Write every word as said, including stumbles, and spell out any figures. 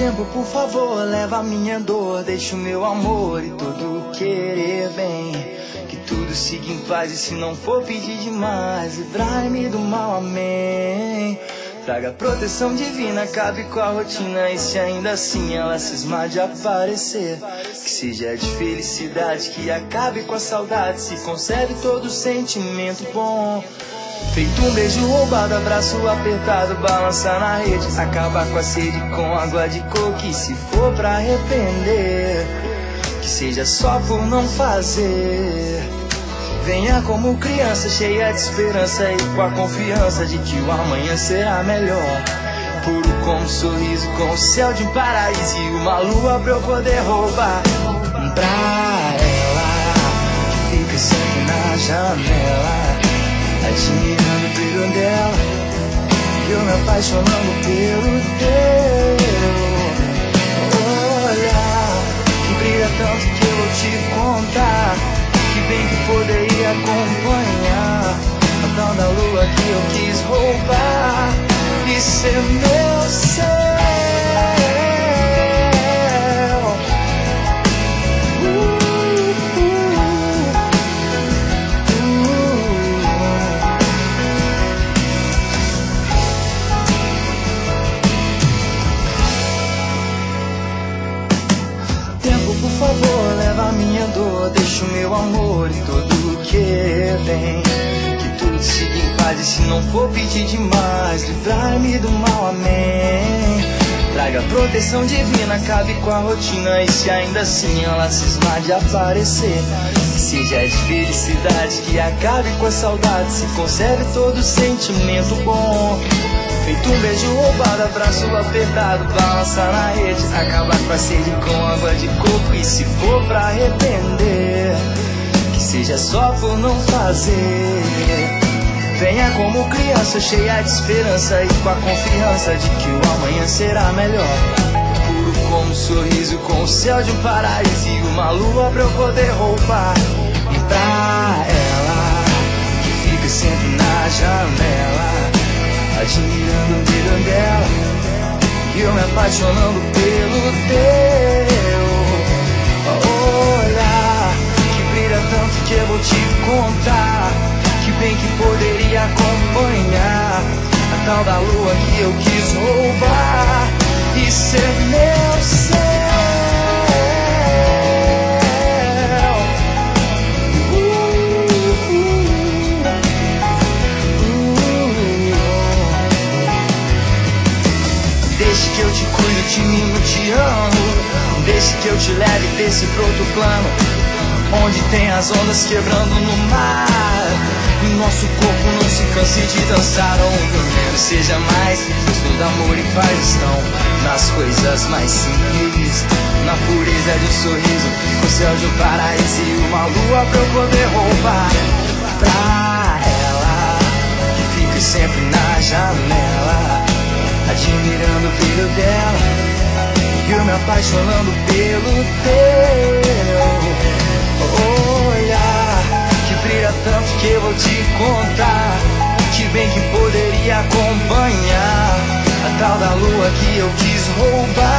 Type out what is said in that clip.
Tempo, por favor, leva a minha dor, deixa o meu amor e todo querer bem. Que tudo siga em paz e se não for pedir demais, livrai-me do mal, amém. Traga proteção divina, acabe com a rotina, e se ainda assim ela cismar de aparecer, que seja de felicidade, que acabe com a saudade, se conserve todo sentimento bom. Feito um beijo roubado, abraço apertado, balançar na rede, acabar com a sede com água de coco, e se for pra arrepender, que seja só por não fazer. Venha como criança, cheia de esperança e com a confiança de que o amanhã será melhor. Puro como um sorriso, com o céu de um paraíso e uma lua pra eu poder roubar. Pra ela, que fica sempre na janela, admirando o brilho dela, e eu me apaixonando pelo teu olhar, que brilha tanto que eu vou te contar, que bem que poderia acompanhar a tal da lua que eu quis roubar e ser meu céu. Tempo, por favor, leva a minha dor, deixa o meu amor e todo querer bem. Que tudo siga em paz e se não for pedir demais, livrai-me do mal, amém. Traga proteção divina, acabe com a rotina, e se ainda assim ela cismar de aparecer, que seja de felicidade, que acabe com a saudade, se conserve todo sentimento bom. Feito um beijo roubado, abraço apertado, balançar na rede, acabar com a sede com água de coco, e se for pra arrepender, que seja só por não fazer. Venha como criança, cheia de esperança e com a confiança de que o amanhã será melhor. Puro como um sorriso, com o céu de um paraíso e uma lua pra eu poder roubar. E pra ela, que fica sempre na janela, admirando o brilho dela, e eu me apaixonando pelo teu olhar, que brilha tanto que eu vou te contar, que bem que poderia acompanhar a tal da lua que eu quis roubar e ser meu céu. Deixe que eu te cuido, te mimo, te amo. Deixe que eu te leve desse pro outro plano, onde tem as ondas quebrando no mar, e nosso corpo não se canse de dançar. Onde o menos seja mais, pois todo amor e paz estão nas coisas mais simples, na pureza de um sorriso, com o céu de um paraíso e uma lua pra eu poder roubar. Pra ela, que fica sempre na janela, admirando o brilho dela, e eu me apaixonando pelo teu olhar, que brilha tanto que eu vou te contar, que bem que poderia acompanhar a tal da lua que eu quis roubar.